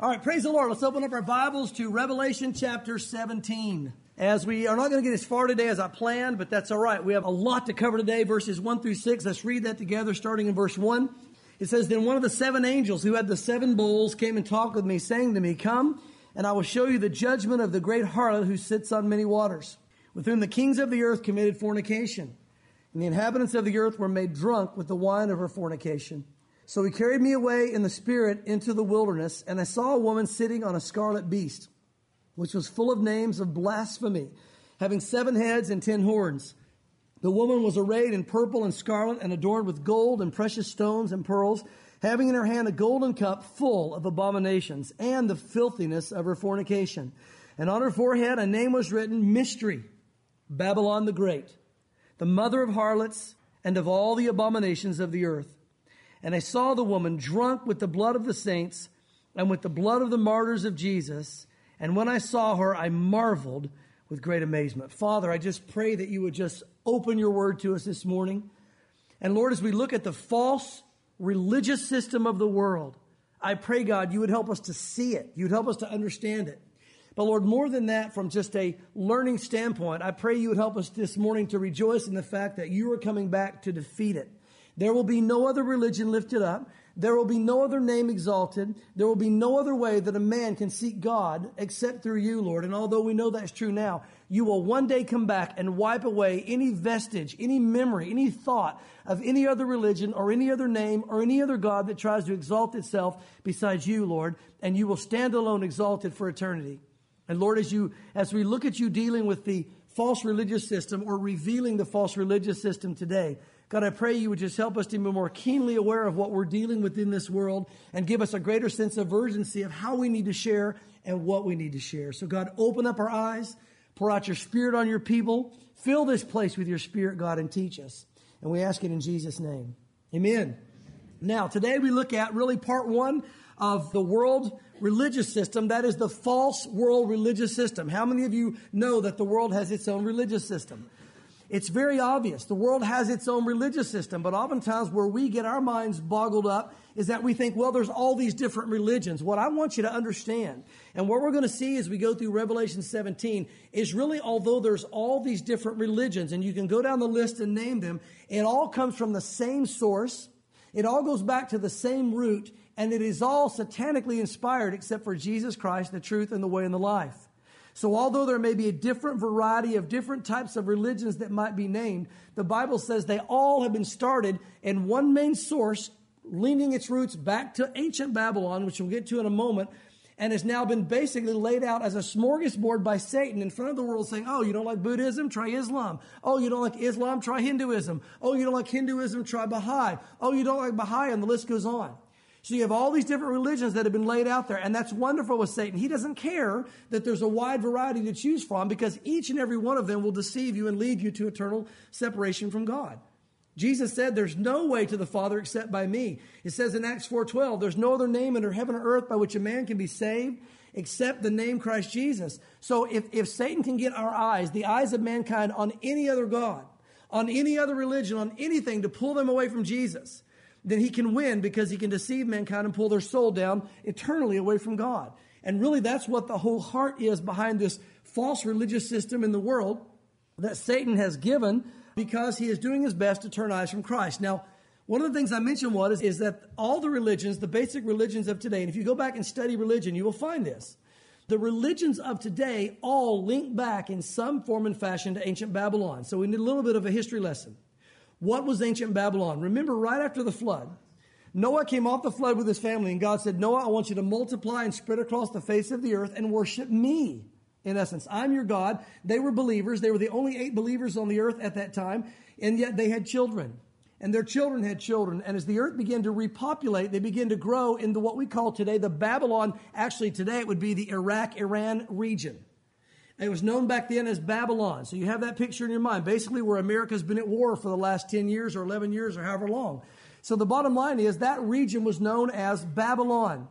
All right, praise the Lord. Let's open up our Bibles to Revelation chapter 17. As we are not going to get as far today as I planned, but that's all right. We have a lot to cover today, verses 1 through 6. Let's read that together, starting in verse 1. It says, Then one of the seven angels who had the seven bowls came and talked with me, saying to me, Come, and I will show you the judgment of the great harlot who sits on many waters, with whom the kings of the earth committed fornication. And the inhabitants of the earth were made drunk with the wine of her fornication. So he carried me away in the spirit into the wilderness, and I saw a woman sitting on a scarlet beast, which was full of names of blasphemy, having 7 heads and 10 horns. The woman was arrayed in purple and scarlet and adorned with gold and precious stones and pearls, having in her hand a golden cup full of abominations and the filthiness of her fornication. And on her forehead a name was written, Mystery, Babylon the Great, the mother of harlots and of all the abominations of the earth. And I saw the woman drunk with the blood of the saints and with the blood of the martyrs of Jesus. And when I saw her, I marveled with great amazement. Father, I just pray that you would just open your word to us this morning. And Lord, as we look at the false religious system of the world, I pray, God, you would help us to see it. You would help us to understand it. But Lord, more than that, from just a learning standpoint, I pray you would help us this morning to rejoice in the fact that you are coming back to defeat it. There will be no other religion lifted up. There will be no other name exalted. There will be no other way that a man can seek God except through you, Lord. And although we know that's true now, you will one day come back and wipe away any vestige, any memory, any thought of any other religion or any other name or any other God that tries to exalt itself besides you, Lord. And you will stand alone exalted for eternity. And Lord, as we look at you dealing with the false religious system or revealing the false religious system today, God, I pray you would just help us to be more keenly aware of what we're dealing with in this world and give us a greater sense of urgency of how we need to share and what we need to share. So God, open up our eyes, pour out your Spirit on your people, fill this place with your Spirit, God, and teach us. And we ask it in Jesus' name. Amen. Now, today we look at really part 1 of the world religious system. That is the false world religious system. How many of you know that the world has its own religious system? It's very obvious. The world has its own religious system, but oftentimes where we get our minds boggled up is that we think, well, there's all these different religions. What I want you to understand, and what we're going to see as we go through Revelation 17, is really, although there's all these different religions, and you can go down the list and name them, it all comes from the same source. It all goes back to the same root, and it is all satanically inspired except for Jesus Christ, the truth and the way and the life. So although there may be a different variety of different types of religions that might be named, the Bible says they all have been started in one main source, leaning its roots back to ancient Babylon, which we'll get to in a moment, and has now been basically laid out as a smorgasbord by Satan in front of the world saying, oh, you don't like Buddhism? Try Islam. Oh, you don't like Islam? Try Hinduism. Oh, you don't like Hinduism? Try Baha'i. Oh, you don't like Baha'i? And the list goes on. So you have all these different religions that have been laid out there, and that's wonderful with Satan. He doesn't care that there's a wide variety to choose from because each and every one of them will deceive you and lead you to eternal separation from God. Jesus said, there's no way to the Father except by me. It says in Acts 4:12, there's no other name under heaven or earth by which a man can be saved except the name Christ Jesus. So if Satan can get our eyes, the eyes of mankind, on any other God, on any other religion, on anything to pull them away from Jesus, then he can win because he can deceive mankind and pull their soul down eternally away from God. And really that's what the whole heart is behind this false religious system in the world that Satan has given because he is doing his best to turn eyes from Christ. Now, one of the things I mentioned is that all the religions, the basic religions of today, and if you go back and study religion, you will find this. The religions of today all link back in some form and fashion to ancient Babylon. So we need a little bit of a history lesson. What was ancient Babylon? Remember, right after the flood, Noah came off the flood with his family, and God said, Noah, I want you to multiply and spread across the face of the earth and worship me. In essence, I'm your God. They were believers. They were the only 8 believers on the earth at that time, and yet they had children. And their children had children. And as the earth began to repopulate, they began to grow into what we call today the Babylon. Actually, today it would be the Iraq-Iran region. It was known back then as Babylon. So you have that picture in your mind, basically where America's been at war for the last 10 years or 11 years or however long. So the bottom line is that region was known as Babylon.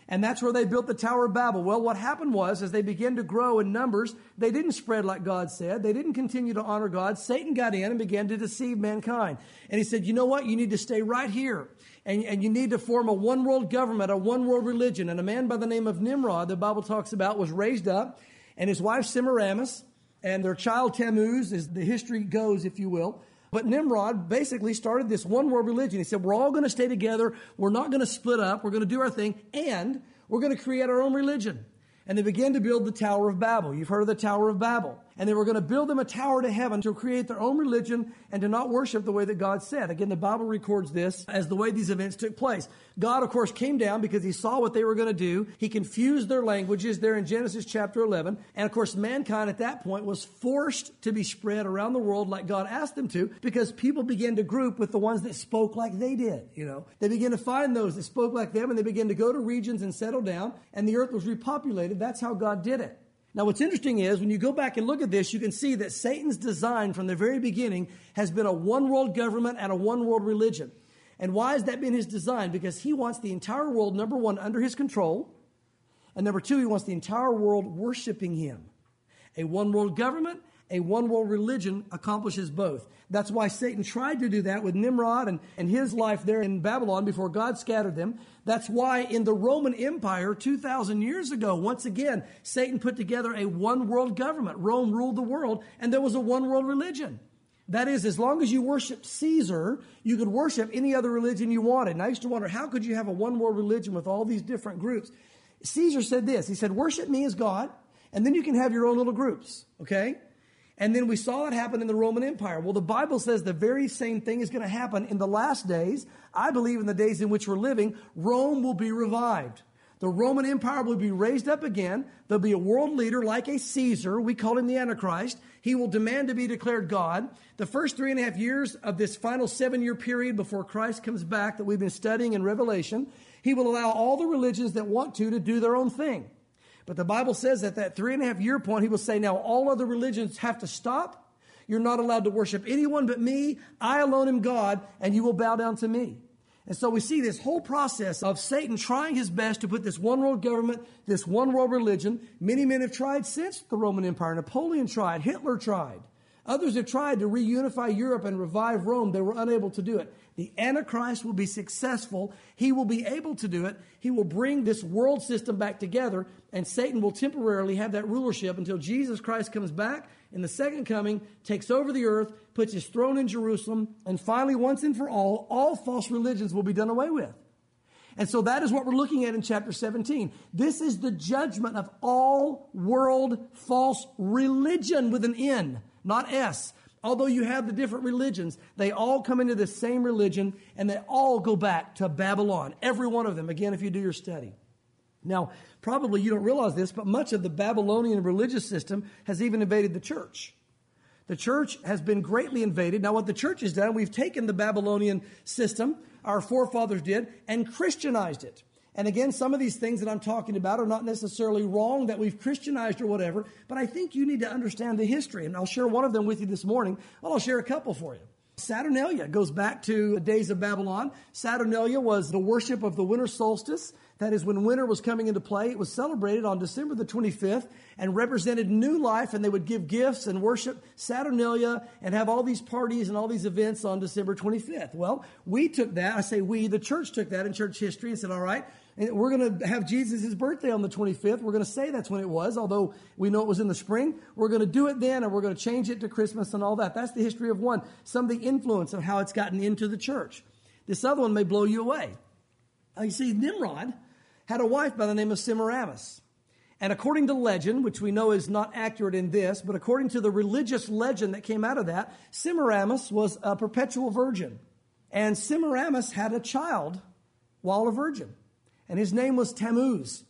And that's where they built the Tower of Babel. Well, what happened was, as they began to grow in numbers, they didn't spread like God said. They didn't continue to honor God. Satan got in and began to deceive mankind. And he said, you know what? You need to stay right here. And you need to form a one world government, a one world religion. And a man by the name of Nimrod, the Bible talks about, was raised up. And his wife Semiramis, and their child Tammuz, as the history goes, if you will. But Nimrod basically started this one world religion. He said, we're all going to stay together. We're not going to split up. We're going to do our thing. And we're going to create our own religion. And they began to build the Tower of Babel. You've heard of the Tower of Babel. And they were going to build them a tower to heaven to create their own religion and to not worship the way that God said. Again, the Bible records this as the way these events took place. God, of course, came down because he saw what they were going to do. He confused their languages there in Genesis chapter 11. And, of course, mankind at that point was forced to be spread around the world like God asked them to, because people began to group with the ones that spoke like they did. They began to find those that spoke like them, and they began to go to regions and settle down, and the earth was repopulated. That's how God did it. Now, what's interesting is when you go back and look at this, you can see that Satan's design from the very beginning has been a one world government and a one world religion. And why has that been his design? Because he wants the entire world, number one, under his control. And number two, he wants the entire world worshiping him. A one world government, a one world religion accomplishes both. That's why Satan tried to do that with Nimrod and his life there in Babylon before God scattered them. That's why in the Roman Empire 2,000 years ago, once again, Satan put together a one world government. Rome ruled the world, and there was a one world religion. That is, as long as you worshiped Caesar, you could worship any other religion you wanted. And I used to wonder, how could you have a one world religion with all these different groups? Caesar said this. He said, worship me as God, and then you can have your own little groups, okay? And then we saw it happen in the Roman Empire. Well, the Bible says the very same thing is going to happen in the last days. I believe in the days in which we're living, Rome will be revived. The Roman Empire will be raised up again. There'll be a world leader like a Caesar. We call him the Antichrist. He will demand to be declared God. The first 3.5 years of this final 7-year period before Christ comes back that we've been studying in Revelation, he will allow all the religions that want to do their own thing. But the Bible says at that 3.5 year point, he will say, now all other religions have to stop. You're not allowed to worship anyone but me. I alone am God, and you will bow down to me. And so we see this whole process of Satan trying his best to put this one world government, this one world religion. Many men have tried since the Roman Empire. Napoleon tried. Hitler tried. Others have tried to reunify Europe and revive Rome. They were unable to do it. The Antichrist will be successful. He will be able to do it. He will bring this world system back together, and Satan will temporarily have that rulership until Jesus Christ comes back in the second coming, takes over the earth, puts his throne in Jerusalem, and finally, once and for all false religions will be done away with. And so that is what we're looking at in chapter 17. This is the judgment of all world false religion with an N, not S. Although you have the different religions, they all come into the same religion, and they all go back to Babylon. Every one of them, again, if you do your study. Now, probably you don't realize this, but much of the Babylonian religious system has even invaded the church. The church has been greatly invaded. Now, what the church has done, we've taken the Babylonian system, our forefathers did, and Christianized it. And again, some of these things that I'm talking about are not necessarily wrong that we've Christianized or whatever, but I think you need to understand the history. And I'll share one of them with you this morning. Well, I'll share a couple for you. Saturnalia goes back to the days of Babylon. Saturnalia was the worship of the winter solstice. That is, when winter was coming into play, it was celebrated on December the 25th and represented new life, and they would give gifts and worship Saturnalia and have all these parties and all these events on December 25th. Well, we took that. I say we, the church took that in church history and said, all right, and we're going to have Jesus' birthday on the 25th. We're going to say that's when it was, although we know it was in the spring. We're going to do it then, and we're going to change it to Christmas and all that. That's the history of one. Some of the influence of how it's gotten into the church. This other one may blow you away. You see, Nimrod had a wife by the name of Semiramis. And according to legend, which we know is not accurate in this, but according to the religious legend that came out of that, Semiramis was a perpetual virgin. And Semiramis had a child while a virgin. And his name was Tammuz.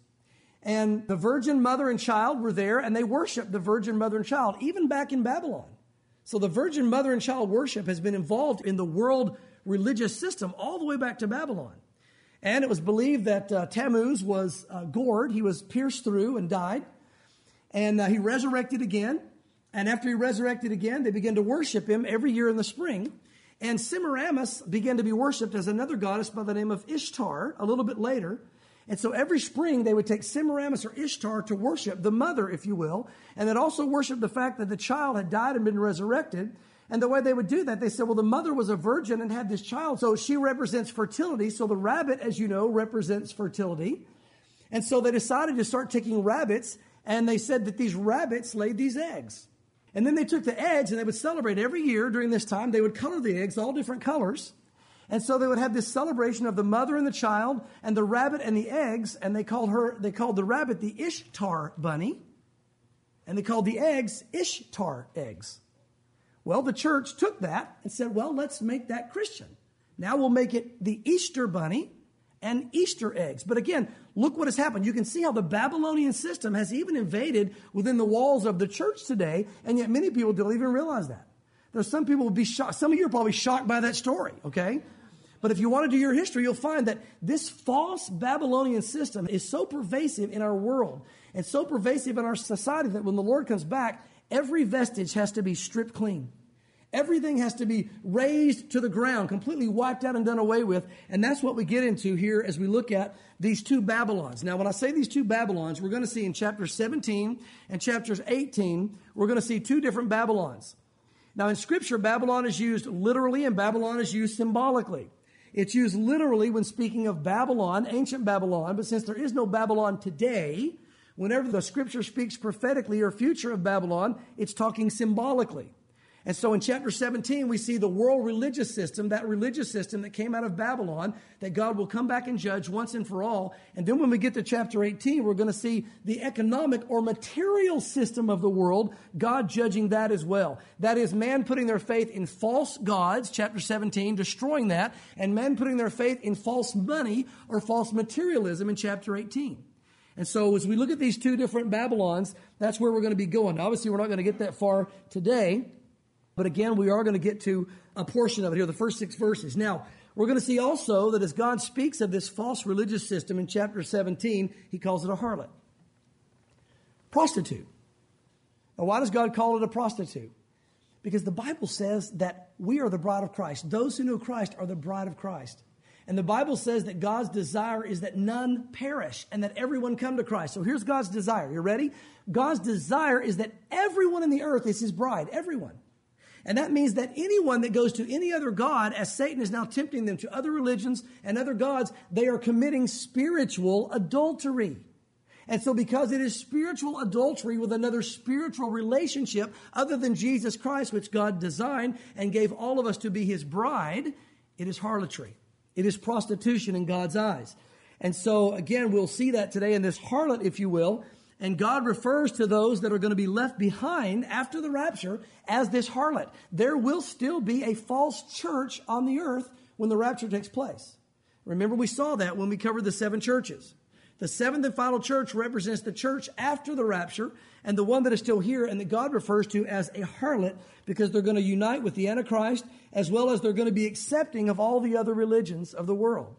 And the virgin mother and child were there, and they worshiped the virgin mother and child, even back in Babylon. So the virgin mother and child worship has been involved in the world religious system all the way back to Babylon. And it was believed that Tammuz was gored. He was pierced through and died. And he resurrected again. And after he resurrected again, they began to worship him every year in the spring. And Semiramis began to be worshipped as another goddess by the name of Ishtar a little bit later. And so every spring they would take Semiramis or Ishtar to worship the mother, if you will, and then also worship the fact that the child had died and been resurrected. And the way they would do that, they said, well, the mother was a virgin and had this child, so she represents fertility. So the rabbit, as you know, represents fertility. And so they decided to start taking rabbits, and they said that these rabbits laid these eggs. And then they took the eggs, and they would celebrate every year during this time. They would color the eggs all different colors. And so they would have this celebration of the mother and the child and the rabbit and the eggs. And they called the rabbit the Ishtar bunny. And they called the eggs Ishtar eggs. Well, the church took that and said, well, let's make that Christian. Now we'll make it the Easter bunny and Easter eggs. But again, look what has happened. You can see how the Babylonian system has even invaded within the walls of the church today. And yet many people don't even realize that. There's some people will be shocked. Some of you are probably shocked by that story, okay? But if you want to do your history, you'll find that this false Babylonian system is so pervasive in our world and so pervasive in our society that when the Lord comes back, every vestige has to be stripped clean. Everything has to be razed to the ground, completely wiped out and done away with. And that's what we get into here as we look at these two Babylons. Now, when I say these two Babylons, we're going to see in chapter 17 and chapters 18, we're going to see two different Babylons. Now, in Scripture, Babylon is used literally and Babylon is used symbolically. It's used literally when speaking of Babylon, ancient Babylon, but since there is no Babylon today, whenever the Scripture speaks prophetically or future of Babylon, it's talking symbolically. And so in chapter 17, we see the world religious system, that religious system that came out of Babylon, that God will come back and judge once and for all. And then when we get to chapter 18, we're going to see the economic or material system of the world, God judging that as well. That is, man putting their faith in false gods, chapter 17, destroying that, and men putting their faith in false money or false materialism in chapter 18. And so as we look at these two different Babylons, that's where we're going to be going. Obviously, we're not going to get that far today. But again, we are going to get to a portion of it here, the first 6 verses. Now, we're going to see also that as God speaks of this false religious system in chapter 17, he calls it a harlot. Prostitute. Now, why does God call it a prostitute? Because the Bible says that we are the bride of Christ. Those who know Christ are the bride of Christ. And the Bible says that God's desire is that none perish and that everyone come to Christ. So here's God's desire. You ready? God's desire is that everyone in the earth is his bride. Everyone. And that means that anyone that goes to any other god, as Satan is now tempting them to other religions and other gods, they are committing spiritual adultery. And so because it is spiritual adultery with another spiritual relationship other than Jesus Christ, which God designed and gave all of us to be his bride, it is harlotry. It is prostitution in God's eyes. And so again, we'll see that today in this harlot, if you will. And God refers to those that are going to be left behind after the rapture as this harlot. There will still be a false church on the earth when the rapture takes place. Remember, we saw that when we covered the 7 churches. The 7th and final church represents the church after the rapture and the one that is still here and that God refers to as a harlot because they're going to unite with the Antichrist as well as they're going to be accepting of all the other religions of the world.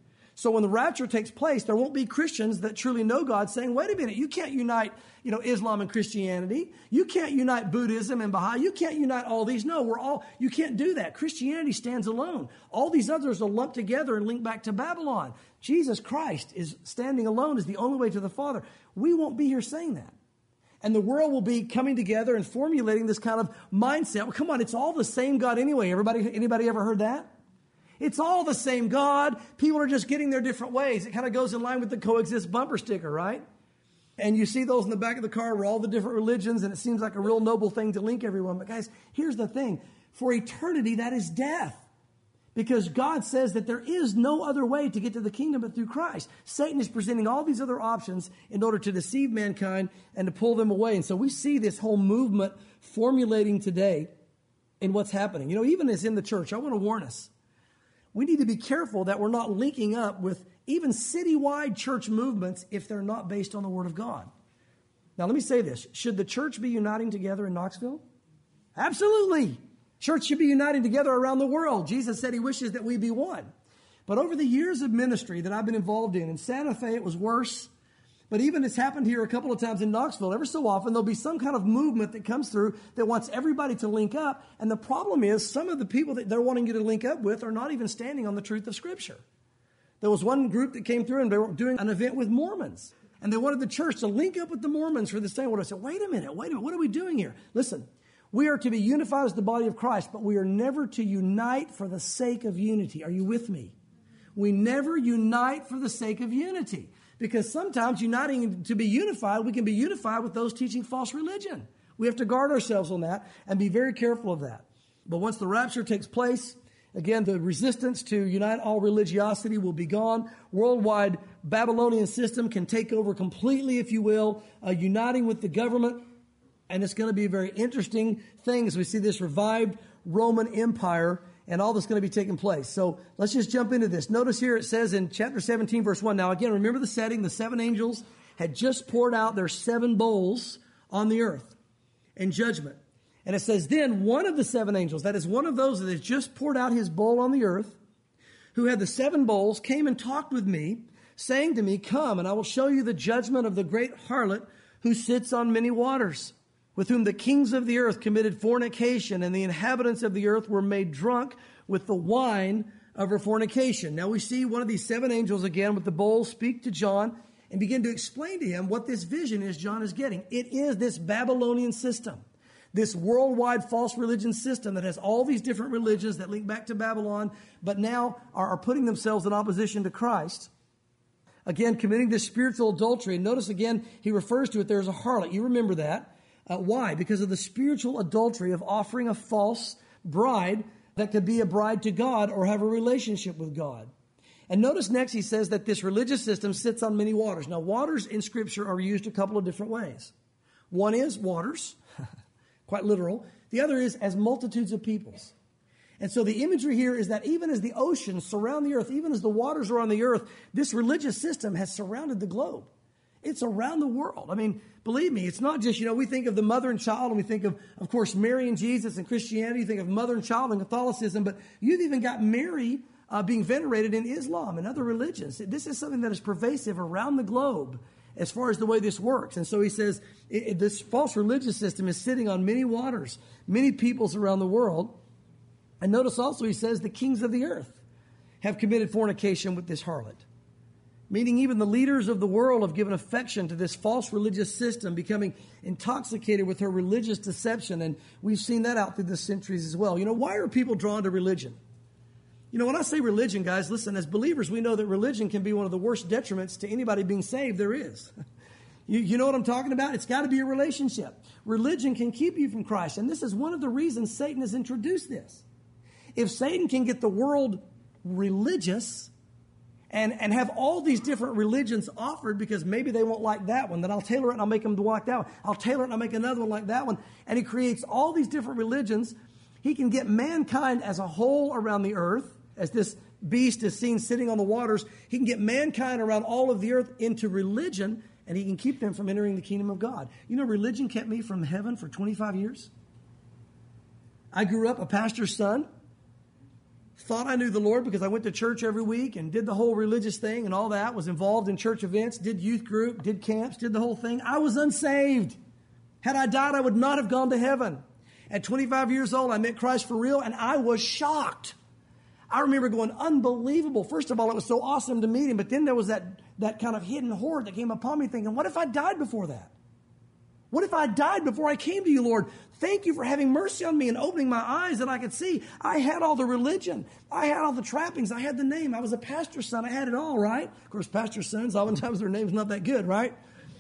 So when the rapture takes place, there won't be Christians that truly know God saying, wait a minute, you can't unite, Islam and Christianity. You can't unite Buddhism and Baha'i. You can't unite all these. No, you can't do that. Christianity stands alone. All these others are lumped together and linked back to Babylon. Jesus Christ is standing alone is the only way to the Father. We won't be here saying that. And the world will be coming together and formulating this kind of mindset. Well, come on, it's all the same God anyway. Anybody ever heard that? It's all the same God. People are just getting their different ways. It kind of goes in line with the coexist bumper sticker, right? And you see those in the back of the car where all the different religions, and it seems like a real noble thing to link everyone. But guys, here's the thing. For eternity, that is death. Because God says that there is no other way to get to the kingdom but through Christ. Satan is presenting all these other options in order to deceive mankind and to pull them away. And so we see this whole movement formulating today in what's happening. Even as in the church, I want to warn us. We need to be careful that we're not linking up with even citywide church movements if they're not based on the Word of God. Now, let me say this. Should the church be uniting together in Knoxville? Absolutely. Church should be uniting together around the world. Jesus said he wishes that we be one. But over the years of ministry that I've been involved in Santa Fe, it was worse. But even it's happened here a couple of times in Knoxville. Every so often, there'll be some kind of movement that comes through that wants everybody to link up. And the problem is some of the people that they're wanting you to link up with are not even standing on the truth of Scripture. There was one group that came through and they were doing an event with Mormons. And they wanted the church to link up with the Mormons for this thing. I said, wait a minute, what are we doing here? Listen, we are to be unified as the body of Christ, but we are never to unite for the sake of unity. Are you with me? We never unite for the sake of unity. Because sometimes uniting to be unified, we can be unified with those teaching false religion. We have to guard ourselves on that and be very careful of that. But once the rapture takes place, again, the resistance to unite all religiosity will be gone. Worldwide Babylonian system can take over completely, if you will, uniting with the government. And it's going to be a very interesting thing as we see this revived Roman Empire and all that's going to be taking place. So let's just jump into this. Notice here it says in chapter 17, verse 1. Now again, remember the setting. The 7 angels had just poured out their 7 bowls on the earth in judgment. And it says, then one of the 7 angels, that is one of those that has just poured out his bowl on the earth, who had the 7 bowls, came and talked with me, saying to me, come, and I will show you the judgment of the great harlot who sits on many waters, with whom the kings of the earth committed fornication, and the inhabitants of the earth were made drunk with the wine of her fornication. Now we see one of these 7 angels again with the bowl speak to John and begin to explain to him what this vision is John is getting. It is this Babylonian system, this worldwide false religion system that has all these different religions that link back to Babylon, but now are putting themselves in opposition to Christ. Again, committing this spiritual adultery. And notice again, he refers to it there as a harlot. You remember that. Why? Because of the spiritual adultery of offering a false bride that could be a bride to God or have a relationship with God. And notice next he says that this religious system sits on many waters. Now, waters in Scripture are used a couple of different ways. One is waters, quite literal. The other is as multitudes of peoples. And so the imagery here is that even as the oceans surround the earth, even as the waters are on the earth, this religious system has surrounded the globe. It's around the world. I mean, believe me, it's not just, we think of the mother and child, and we think of course, Mary and Jesus and Christianity. You think of mother and child and Catholicism, but you've even got Mary being venerated in Islam and other religions. This is something that is pervasive around the globe as far as the way this works. And so he says this false religious system is sitting on many waters, many peoples around the world. And notice also he says the kings of the earth have committed fornication with this harlot. Meaning even the leaders of the world have given affection to this false religious system, becoming intoxicated with her religious deception. And we've seen that out through the centuries as well. Why are people drawn to religion? When I say religion, guys, listen, as believers, we know that religion can be one of the worst detriments to anybody being saved there is. You know what I'm talking about? It's got to be a relationship. Religion can keep you from Christ. And this is one of the reasons Satan has introduced this. If Satan can get the world religious and have all these different religions offered because maybe they won't like that one, then I'll tailor it and I'll make them like that one. I'll tailor it and I'll make another one like that one. And he creates all these different religions. He can get mankind as a whole around the earth, as this beast is seen sitting on the waters. He can get mankind around all of the earth into religion, and he can keep them from entering the kingdom of God. Religion kept me from heaven for 25 years. I grew up a pastor's son. Thought I knew the Lord because I went to church every week and did the whole religious thing and all that, was involved in church events, did youth group, did camps, did the whole thing. I was unsaved. Had I died, I would not have gone to heaven. At 25 years old, I met Christ for real, and I was shocked. I remember going, unbelievable. First of all, it was so awesome to meet him, but then there was that kind of hidden horror that came upon me thinking, what if I died before that? What if I died before I came to you, Lord? Thank you for having mercy on me and opening my eyes that I could see. I had all the religion. I had all the trappings. I had the name. I was a pastor's son. I had it all, right? Of course, pastor's sons, oftentimes their name's not that good, right?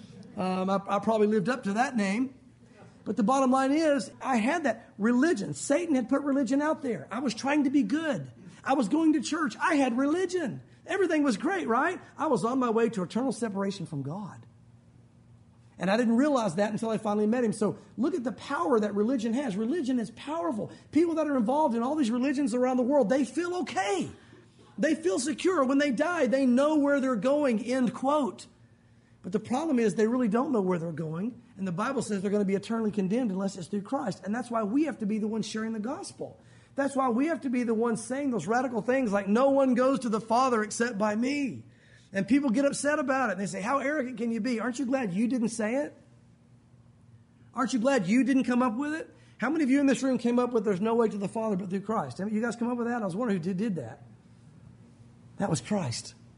I probably lived up to that name. But the bottom line is, I had that religion. Satan had put religion out there. I was trying to be good. I was going to church. I had religion. Everything was great, right? I was on my way to eternal separation from God. And I didn't realize that until I finally met him. So look at the power that religion has. Religion is powerful. People that are involved in all these religions around the world, they feel okay. They feel secure. When they die, they know where they're going, end quote. But the problem is they really don't know where they're going. And the Bible says they're going to be eternally condemned unless it's through Christ. And that's why we have to be the ones sharing the gospel. That's why we have to be the ones saying those radical things like, no one goes to the Father except by me. And people get upset about it. And they say, how arrogant can you be? Aren't you glad you didn't say it? Aren't you glad you didn't come up with it? How many of you in this room came up with there's no way to the Father but through Christ? You guys come up with that? I was wondering who did that. That was Christ.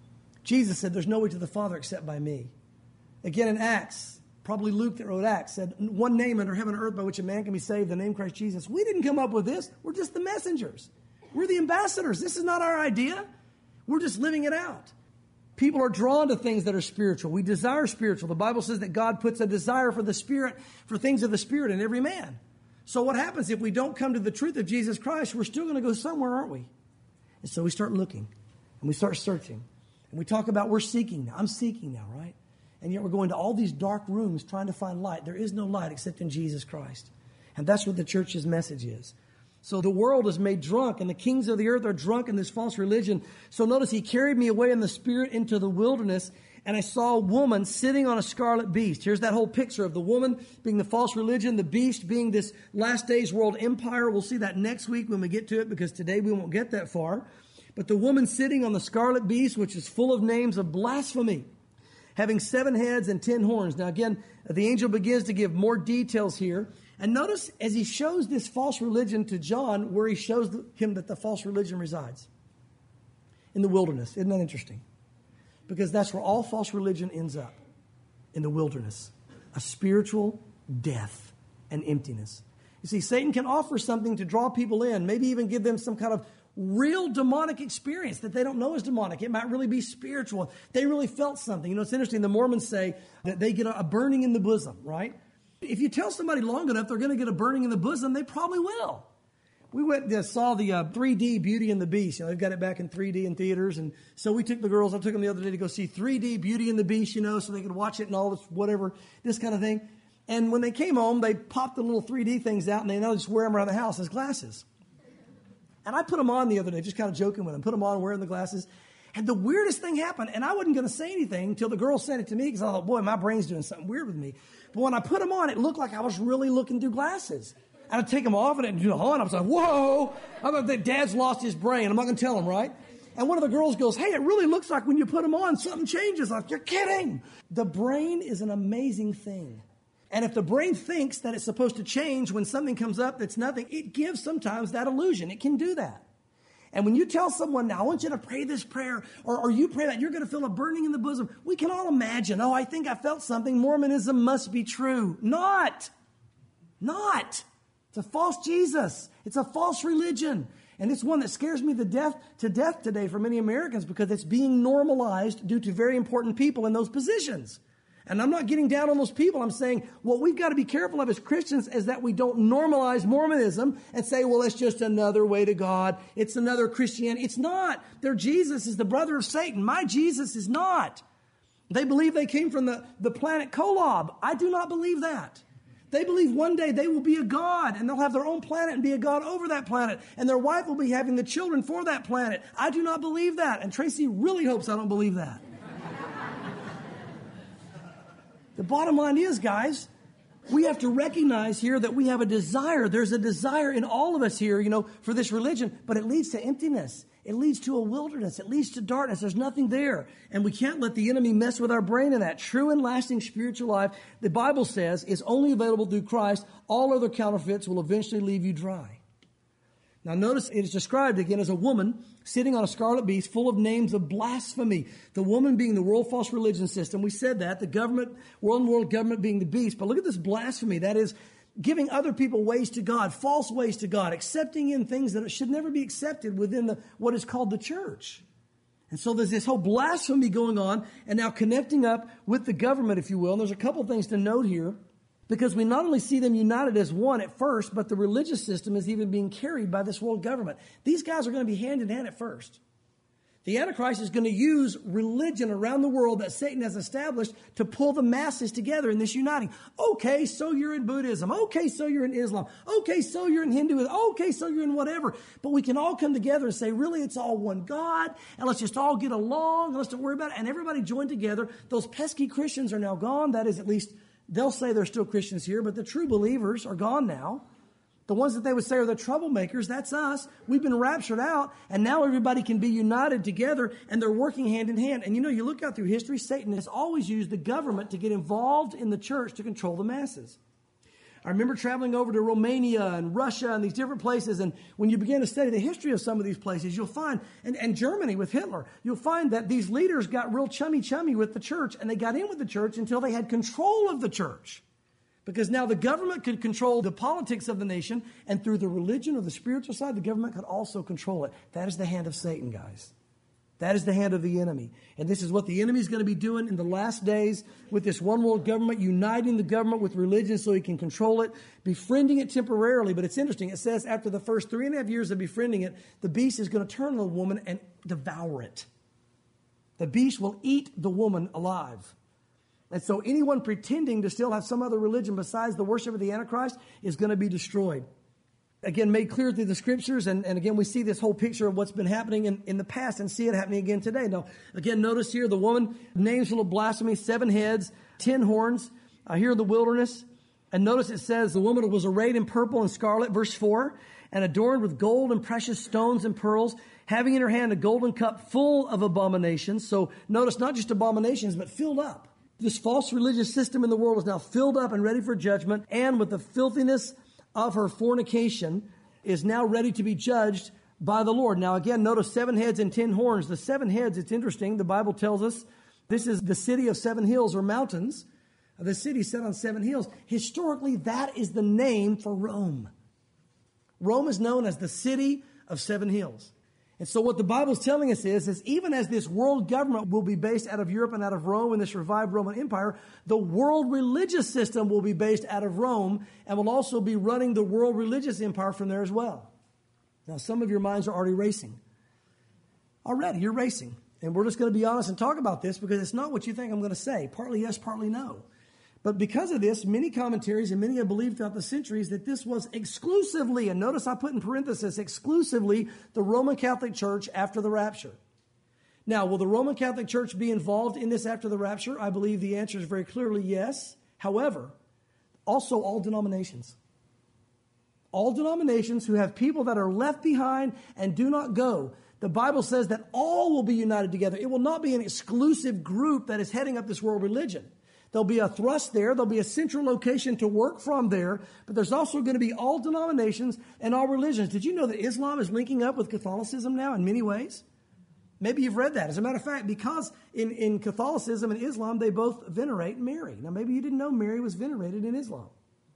Jesus said, there's no way to the Father except by me. Again, in Acts, probably Luke that wrote Acts, said, one name under heaven and earth by which a man can be saved, the name Christ Jesus. We didn't come up with this. We're just the messengers. We're the ambassadors. This is not our idea. We're just living it out. People are drawn to things that are spiritual. We desire spiritual. The Bible says that God puts a desire for the Spirit, for things of the Spirit in every man. So what happens if we don't come to the truth of Jesus Christ? We're still going to go somewhere, aren't we? And so we start looking, and we start searching. And we talk about we're seeking now. I'm seeking now, right? And yet we're going to all these dark rooms trying to find light. There is no light except in Jesus Christ. And that's what the church's message is. So the world is made drunk, and the kings of the earth are drunk in this false religion. So notice, he carried me away in the Spirit into the wilderness, and I saw a woman sitting on a scarlet beast. Here's that whole picture of the woman being the false religion, the beast being this last days world empire. We'll see that next week when we get to it, because today we won't get that far. But the woman sitting on the scarlet beast, which is full of names of blasphemy, having 7 heads and 10 horns. Now again, the angel begins to give more details here. And notice as he shows this false religion to John, where he shows him that the false religion resides. In the wilderness. Isn't that interesting? Because that's where all false religion ends up. In the wilderness. A spiritual death and emptiness. You see, Satan can offer something to draw people in. Maybe even give them some kind of real demonic experience that they don't know is demonic. It might really be spiritual. They really felt something. You know, it's interesting. The Mormons say that they get a burning in the bosom, right? If you tell somebody long enough they're going to get a burning in the bosom, they probably will. We went and saw the 3D Beauty and the Beast. You know, they've got it back in 3D in theaters. And so we took the girls, I took them the other day to go see 3D Beauty and the Beast, you know, so they could watch it and all this, whatever, this kind of thing. And when they came home, they popped the little 3D things out and they now just wear them around the house as glasses. And I put them on the other day, just kind of joking with them, put them on, wearing the glasses. And the weirdest thing happened, and I wasn't going to say anything until the girl sent it to me, because I thought, boy, my brain's doing something weird with me. But when I put them on, it looked like I was really looking through glasses. And I'd take them off and I'd do the on. I was like, whoa. I thought that Dad's lost his brain. I'm not going to tell him, right? And one of the girls goes, hey, it really looks like when you put them on, something changes. I'm like, you're kidding. The brain is an amazing thing. And if the brain thinks that it's supposed to change when something comes up that's nothing, it gives sometimes that illusion. It can do that. And when you tell someone, now I want you to pray this prayer, or you pray that, you're going to feel a burning in the bosom. We can all imagine, oh, I think I felt something. Mormonism must be true. Not. It's a false Jesus. It's a false religion. And it's one that scares me to death today for many Americans, because it's being normalized due to very important people in those positions. And I'm not getting down on those people. I'm saying what we've got to be careful of as Christians is that we don't normalize Mormonism and say, well, it's just another way to God. It's another Christianity. It's not. Their Jesus is the brother of Satan. My Jesus is not. They believe they came from the planet Kolob. I do not believe that. They believe one day they will be a god, and they'll have their own planet and be a god over that planet, and their wife will be having the children for that planet. I do not believe that. And Tracy really hopes I don't believe that. The bottom line is, guys, we have to recognize here that we have a desire. There's a desire in all of us here, you know, for this religion, but it leads to emptiness. It leads to a wilderness. It leads to darkness. There's nothing there. And we can't let the enemy mess with our brain in that. True and lasting spiritual life, the Bible says, is only available through Christ. All other counterfeits will eventually leave you dry. Now notice it is described again as a woman sitting on a scarlet beast full of names of blasphemy. The woman being the world false religion system. We said that. The government, world government being the beast. But look at this blasphemy. That is giving other people ways to God, false ways to God, accepting in things that should never be accepted within what is called the church. And so there's this whole blasphemy going on, and now connecting up with the government, if you will. And there's a couple things to note here, because we not only see them united as one at first, but the religious system is even being carried by this world government. These guys are going to be hand in hand at first. The Antichrist is going to use religion around the world that Satan has established to pull the masses together in this uniting. Okay, so you're in Buddhism. Okay, so you're in Islam. Okay, so you're in Hinduism. Okay, so you're in whatever. But we can all come together and say, really, it's all one God, and let's just all get along, and let's don't worry about it. And everybody join together. Those pesky Christians are now gone. That is, at least they'll say they're still Christians here, but the true believers are gone now. The ones that they would say are the troublemakers, that's us. We've been raptured out, and now everybody can be united together, and they're working hand in hand. And you know, you look out through history, Satan has always used the government to get involved in the church to control the masses. I remember traveling over to Romania and Russia and these different places. And when you begin to study the history of some of these places, you'll find, and Germany with Hitler, you'll find that these leaders got real chummy with the church, and they got in with the church until they had control of the church. Because now the government could control the politics of the nation, and through the religion or the spiritual side, the government could also control it. That is the hand of Satan, guys. That is the hand of the enemy. And this is what the enemy is going to be doing in the last days with this one world government, uniting the government with religion so he can control it, befriending it temporarily. But it's interesting. It says after the first 3.5 years of befriending it, the beast is going to turn on the woman and devour it. The beast will eat the woman alive. And so anyone pretending to still have some other religion besides the worship of the Antichrist is going to be destroyed. Again, made clear through the scriptures. And again, we see this whole picture of what's been happening in the past and see it happening again today. Now, again, notice here the woman, names full of blasphemy, 7 heads, 10 horns, here in the wilderness. And notice it says the woman was arrayed in purple and scarlet, verse 4, and adorned with gold and precious stones and pearls, having in her hand a golden cup full of abominations. So notice not just abominations, but filled up. This false religious system in the world is now filled up and ready for judgment, and with the filthiness of her fornication is now ready to be judged by the Lord. Now again, notice 7 heads and 10 horns. The 7 heads, it's interesting. The Bible tells us this is the city of 7 hills or mountains. The city set on 7 hills. Historically, that is the name for Rome. Rome is known as the city of 7 hills. And so what the Bible is telling us is even as this world government will be based out of Europe and out of Rome in this revived Roman Empire, the world religious system will be based out of Rome and will also be running the world religious empire from there as well. Now, some of your minds are already racing. Already, you're racing. And we're just going to be honest and talk about this because it's not what you think I'm going to say. Partly yes, partly no. But because of this, many commentaries and many have believed throughout the centuries that this was exclusively, and notice I put in parenthesis, exclusively the Roman Catholic Church after the rapture. Now, will the Roman Catholic Church be involved in this after the rapture? I believe the answer is very clearly yes. However, also all denominations. All denominations who have people that are left behind and do not go. The Bible says that all will be united together. It will not be an exclusive group that is heading up this world religion. There'll be a thrust there. There'll be a central location to work from there. But there's also going to be all denominations and all religions. Did you know that Islam is linking up with Catholicism now in many ways? Maybe you've read that. As a matter of fact, because in Catholicism and Islam, they both venerate Mary. Now, maybe you didn't know Mary was venerated in Islam.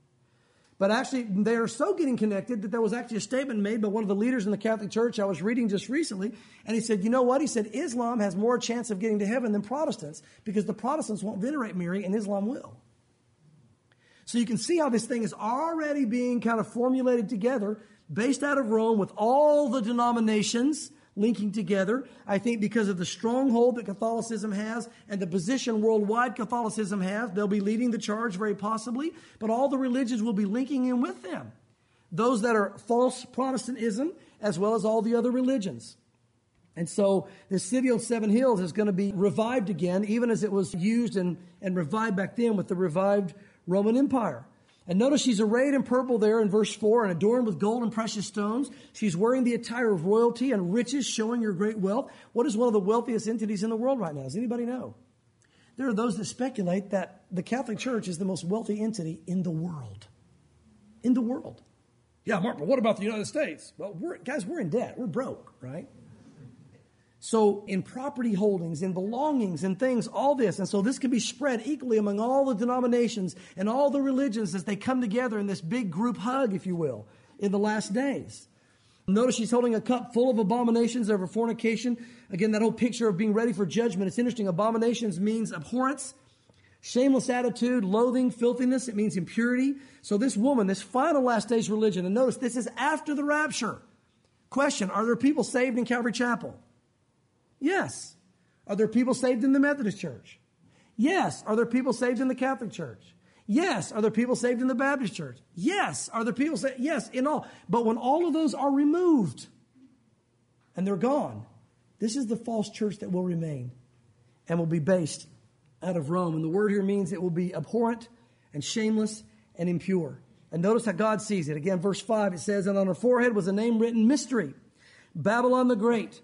But actually, they are so getting connected that there was actually a statement made by one of the leaders in the Catholic Church I was reading just recently. And he said, you know what? He said, Islam has more chance of getting to heaven than Protestants because the Protestants won't venerate Mary and Islam will. So you can see how this thing is already being kind of formulated together, based out of Rome with all the denominations linking together. I think because of the stronghold that Catholicism has and the position worldwide Catholicism has, they'll be leading the charge very possibly, but all the religions will be linking in with them. Those that are false Protestantism, as well as all the other religions. And so the city on 7 hills is going to be revived again, even as it was used and revived back then with the revived Roman Empire. And notice she's arrayed in purple there in verse 4 and adorned with gold and precious stones. She's wearing the attire of royalty and riches, showing her great wealth. What is one of the wealthiest entities in the world right now? Does anybody know? There are those that speculate that the Catholic Church is the most wealthy entity in the world. In the world. Yeah, Mark, but what about the United States? Well, we're in debt. We're broke, right? So in property holdings, in belongings and things, all this. And so this can be spread equally among all the denominations and all the religions as they come together in this big group hug, if you will, in the last days. Notice she's holding a cup full of abominations over fornication. Again, that whole picture of being ready for judgment. It's interesting. Abominations means abhorrence, shameless attitude, loathing, filthiness. It means impurity. So this woman, this final last days religion, and notice this is after the rapture. Question, are there people saved in Calvary Chapel? Yes. Are there people saved in the Methodist Church? Yes. Are there people saved in the Catholic Church? Yes. Are there people saved in the Baptist Church? Yes. Are there people saved? Yes, in all. But when all of those are removed and they're gone, this is the false church that will remain and will be based out of Rome. And the word here means it will be abhorrent and shameless and impure. And notice how God sees it. Again, verse 5, it says, and on her forehead was a name written, Mystery, Babylon the Great,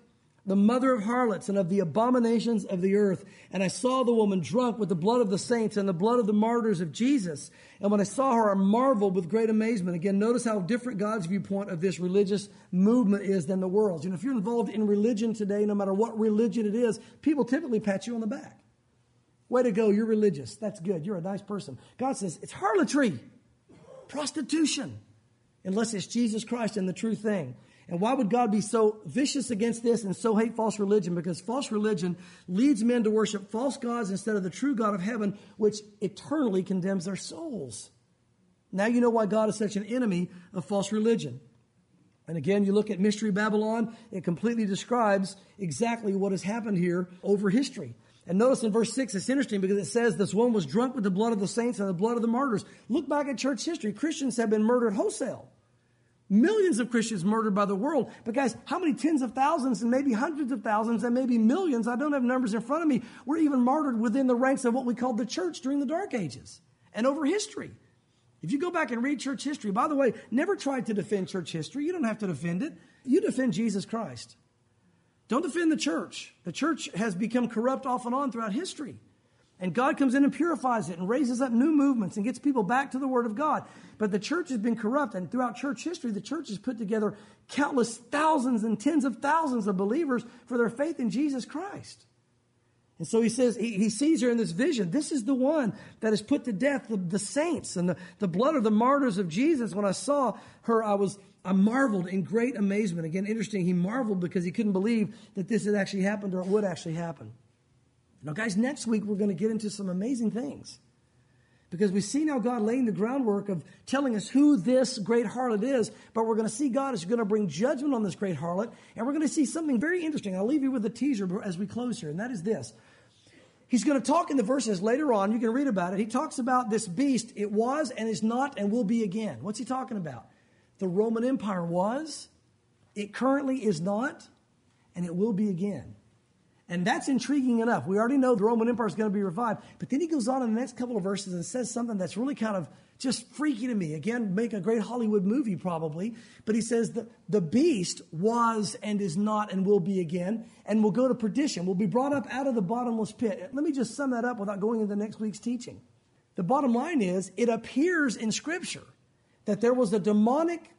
the mother of harlots and of the abominations of the earth. And I saw the woman drunk with the blood of the saints and the blood of the martyrs of Jesus. And when I saw her, I marveled with great amazement. Again, notice how different God's viewpoint of this religious movement is than the world's. You know, if you're involved in religion today, no matter what religion it is, people typically pat you on the back. Way to go, you're religious. That's good. You're a nice person. God says it's harlotry, prostitution, unless it's Jesus Christ and the true thing. And why would God be so vicious against this and so hate false religion? Because false religion leads men to worship false gods instead of the true God of heaven, which eternally condemns their souls. Now you know why God is such an enemy of false religion. And again, you look at Mystery Babylon, it completely describes exactly what has happened here over history. And notice in verse 6, it's interesting because it says this woman was drunk with the blood of the saints and the blood of the martyrs. Look back at church history. Christians have been murdered wholesale. Millions of Christians murdered by the world. But guys, how many tens of thousands and maybe hundreds of thousands and maybe millions, I don't have numbers in front of me, were even martyred within the ranks of what we called the church during the Dark Ages and over history. If you go back and read church history, by the way, never try to defend church history. You don't have to defend it. You defend Jesus Christ. Don't defend the church. The church has become corrupt off and on throughout history. And God comes in and purifies it and raises up new movements and gets people back to the Word of God. But the church has been corrupt. And throughout church history, the church has put together countless thousands and tens of thousands of believers for their faith in Jesus Christ. And so he says, he sees her in this vision. This is the one that has put to death the saints and the blood of the martyrs of Jesus. When I saw her, I marveled in great amazement. Again, interesting, he marveled because he couldn't believe that this had actually happened or it would actually happen. Now, guys, next week we're going to get into some amazing things because we see now God laying the groundwork of telling us who this great harlot is, but we're going to see God is going to bring judgment on this great harlot, and we're going to see something very interesting. I'll leave you with a teaser as we close here, and that is this. He's going to talk in the verses later on. You can read about it. He talks about this beast. It was and is not and will be again. What's he talking about? The Roman Empire was, it currently is not, and it will be again. And that's intriguing enough. We already know the Roman Empire is going to be revived. But then he goes on in the next couple of verses and says something that's really kind of just freaky to me. Again, make a great Hollywood movie probably. But he says that the beast was and is not and will be again and will go to perdition, will be brought up out of the bottomless pit. Let me just sum that up without going into next week's teaching. The bottom line is it appears in Scripture that there was a demonic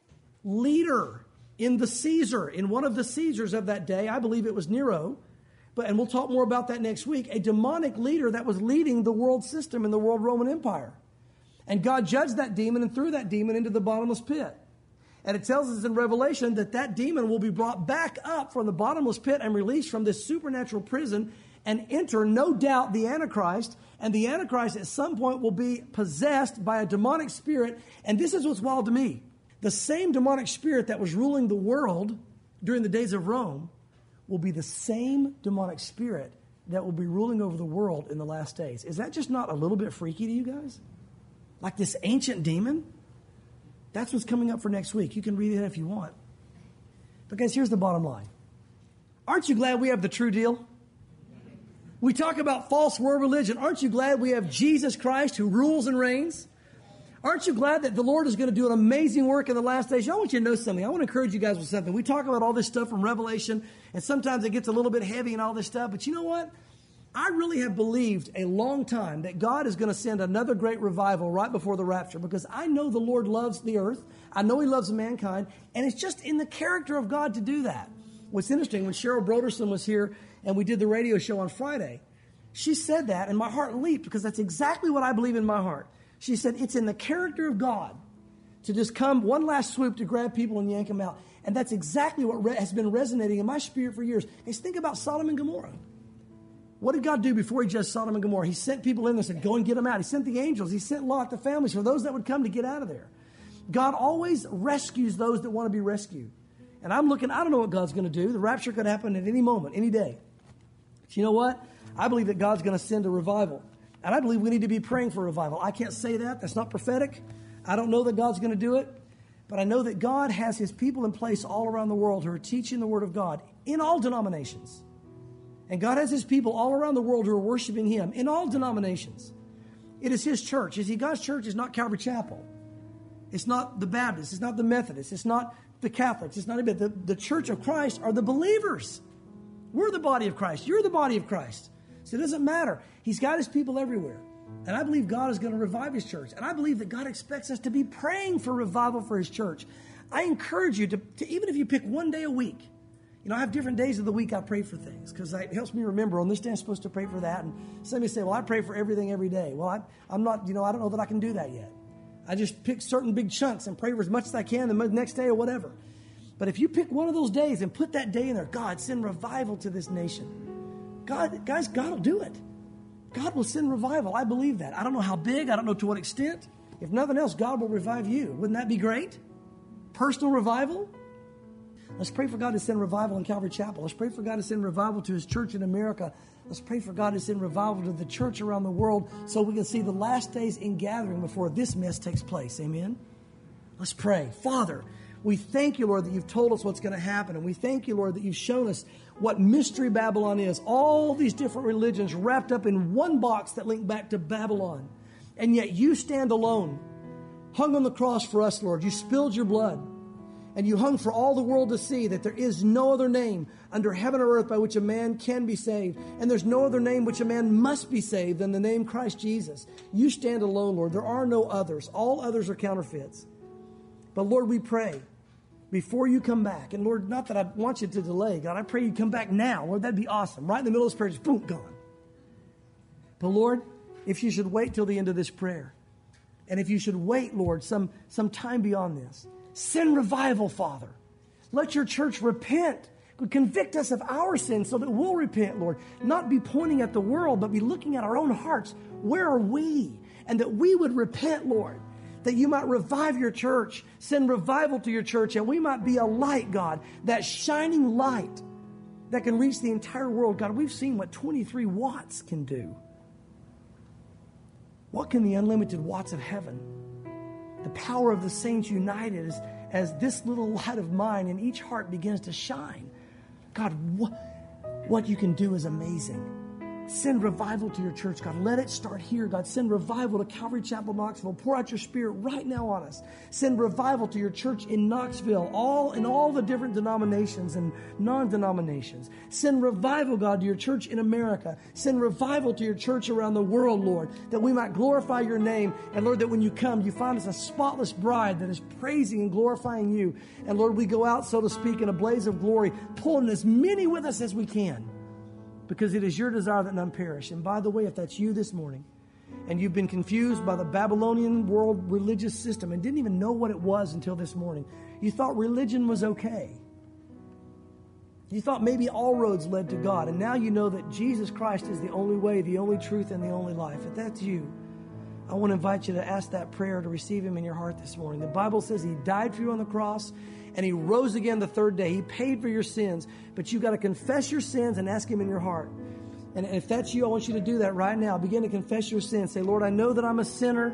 leader in one of the Caesars of that day. I believe it was Nero. And we'll talk more about that next week. A demonic leader that was leading the world system in the world Roman Empire. And God judged that demon and threw that demon into the bottomless pit. And it tells us in Revelation that demon will be brought back up from the bottomless pit and released from this supernatural prison and enter, no doubt, the Antichrist. And the Antichrist at some point will be possessed by a demonic spirit. And this is what's wild to me. The same demonic spirit that was ruling the world during the days of Rome will be the same demonic spirit that will be ruling over the world in the last days. Is that just not a little bit freaky to you guys? Like this ancient demon? That's what's coming up for next week. You can read it if you want. But guys, here's the bottom line. Aren't you glad we have the true deal? We talk about false world religion. Aren't you glad we have Jesus Christ who rules and reigns? Aren't you glad that the Lord is going to do an amazing work in the last days? I want you to know something. I want to encourage you guys with something. We talk about all this stuff from Revelation, and sometimes it gets a little bit heavy and all this stuff. But you know what? I really have believed a long time that God is going to send another great revival right before the rapture because I know the Lord loves the earth. I know He loves mankind, and it's just in the character of God to do that. What's interesting, when Cheryl Broderson was here and we did the radio show on Friday, she said that, and my heart leaped because that's exactly what I believe in my heart. She said, it's in the character of God to just come one last swoop to grab people and yank them out. And that's exactly what has been resonating in my spirit for years. Guys, think about Sodom and Gomorrah. What did God do before He judged Sodom and Gomorrah? He sent people in there and said, go and get them out. He sent the angels. He sent Lot, the families, for those that would come to get out of there. God always rescues those that want to be rescued. And I don't know what God's going to do. The rapture could happen at any moment, any day. But you know what? I believe that God's going to send a revival. And I believe we need to be praying for revival. I can't say that. That's not prophetic. I don't know that God's going to do it. But I know that God has His people in place all around the world who are teaching the Word of God in all denominations. And God has His people all around the world who are worshiping Him in all denominations. It is His church. You see, God's church is not Calvary Chapel. It's not the Baptists. It's not the Methodists. It's not the Catholics. It's not a bit. The church of Christ are the believers. We're the body of Christ. You're the body of Christ. So it doesn't matter. He's got his people everywhere. And I believe God is going to revive his church. And I believe that God expects us to be praying for revival for his church. I encourage you to even if you pick one day a week, I have different days of the week I pray for things because it helps me remember on this day I'm supposed to pray for that. And somebody say, well, I pray for everything every day. Well, I'm not, I don't know that I can do that yet. I just pick certain big chunks and pray for as much as I can the next day or whatever. But if you pick one of those days and put that day in there, God, send revival to this nation. God will do it. God will send revival. I believe that. I don't know how big. I don't know to what extent. If nothing else, God will revive you. Wouldn't that be great? Personal revival. Let's pray for God to send revival in Calvary Chapel. Let's pray for God to send revival to his church in America. Let's pray for God to send revival to the church around the world so we can see the last days in gathering before this mess takes place. Amen? Let's pray. Father, we thank you, Lord, that you've told us what's going to happen. And we thank you, Lord, that you've shown us what Mystery Babylon is. All these different religions wrapped up in one box that link back to Babylon. And yet you stand alone, hung on the cross for us, Lord. You spilled your blood. And you hung for all the world to see that there is no other name under heaven or earth by which a man can be saved. And there's no other name which a man must be saved than the name Christ Jesus. You stand alone, Lord. There are no others. All others are counterfeits. But Lord, we pray before you come back. And Lord, not that I want you to delay. God, I pray you come back now. Lord, that'd be awesome. Right in the middle of this prayer, just boom, gone. But Lord, if you should wait till the end of this prayer, and if you should wait, Lord, some time beyond this, send revival, Father. Let your church repent. Convict us of our sins so that we'll repent, Lord. Not be pointing at the world, but be looking at our own hearts. Where are we? And that we would repent, Lord. That you might revive your church. Send revival to your church. And we might be a light, God. That shining light that can reach the entire world. God, we've seen what 23 watts can do. What can the unlimited watts of heaven? The power of the saints united as this little light of mine in each heart begins to shine. God, what you can do is amazing. Send revival to your church, God. Let it start here, God. Send revival to Calvary Chapel, Knoxville. Pour out your Spirit right now on us. Send revival to your church in Knoxville, in all the different denominations and non-denominations. Send revival, God, to your church in America. Send revival to your church around the world, Lord, that we might glorify your name. And Lord, that when you come, you find us a spotless bride that is praising and glorifying you. And Lord, we go out, so to speak, in a blaze of glory, pulling as many with us as we can. Because it is your desire that none perish. And by the way, if that's you this morning, and you've been confused by the Babylonian world religious system and didn't even know what it was until this morning, you thought religion was okay. You thought maybe all roads led to God. And now you know that Jesus Christ is the only way, the only truth, and the only life. If that's you, I want to invite you to ask that prayer to receive him in your heart this morning. The Bible says he died for you on the cross. And he rose again the third day. He paid for your sins. But you've got to confess your sins and ask him in your heart. And if that's you, I want you to do that right now. Begin to confess your sins. Say, Lord, I know that I'm a sinner.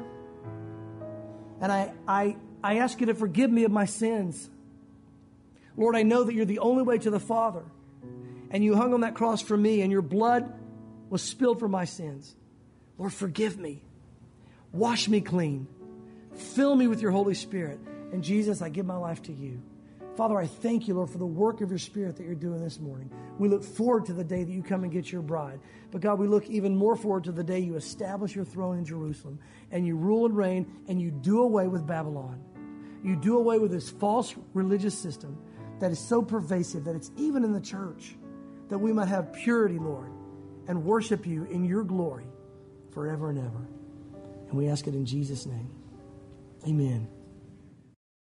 And I ask you to forgive me of my sins. Lord, I know that you're the only way to the Father. And you hung on that cross for me. And your blood was spilled for my sins. Lord, forgive me. Wash me clean. Fill me with your Holy Spirit. And Jesus, I give my life to you. Father, I thank you, Lord, for the work of your Spirit that you're doing this morning. We look forward to the day that you come and get your bride. But God, we look even more forward to the day you establish your throne in Jerusalem and you rule and reign and you do away with Babylon. You do away with this false religious system that is so pervasive that it's even in the church, that we might have purity, Lord, and worship you in your glory forever and ever. And we ask it in Jesus' name. Amen.